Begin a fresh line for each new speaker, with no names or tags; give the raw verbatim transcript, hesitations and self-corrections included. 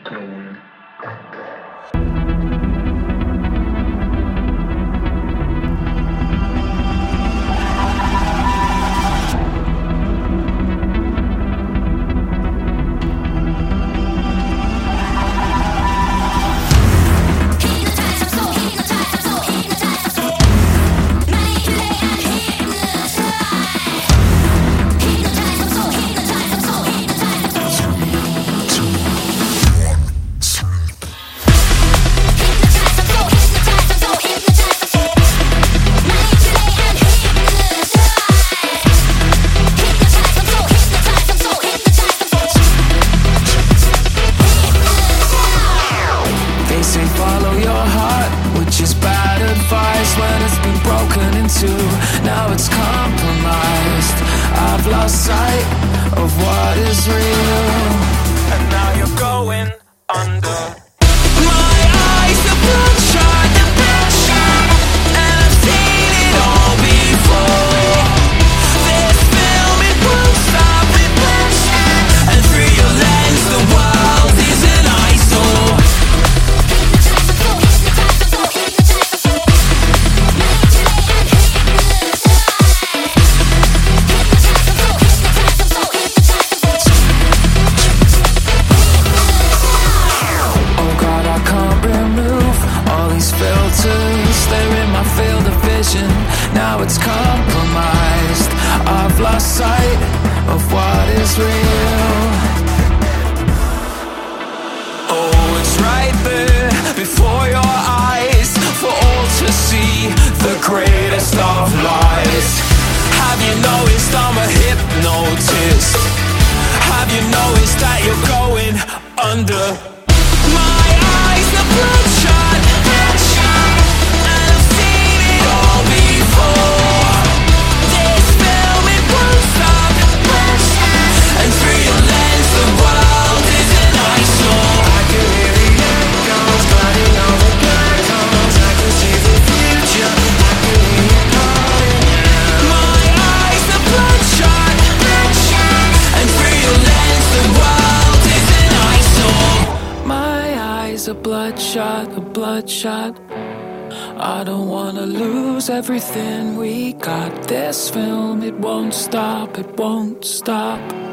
Clone.
When it's been broken in two, now it's compromised. I've lost sight of what is real, and now you're going under. My eyes are bloodshot, they're bloodshot, and I've seen it all before. This film, it won't stop, it won't stop, and through your lens the world is an eyesore. They're in my field of vision, now it's compromised. I've lost sight of what is real. Oh, it's right there before your eyes, for all to see, the greatest of lies. Have you noticed I'm a hypnotist? Have you noticed that you're going under? My eyes are bloodshot, bloodshot, and I've seen it all before. This film, it won't stop, won't stop, and through your lens the world is an eyesore. I can hear the echoes gliding over black holes. I can see the future, I can hear you calling out. My eyes are bloodshot, bloodshot, and through your lens the world is an eyesore. My eyes are bloodshot, a bloodshot. I don't wanna lose everything we got. This film, it won't stop, it won't stop.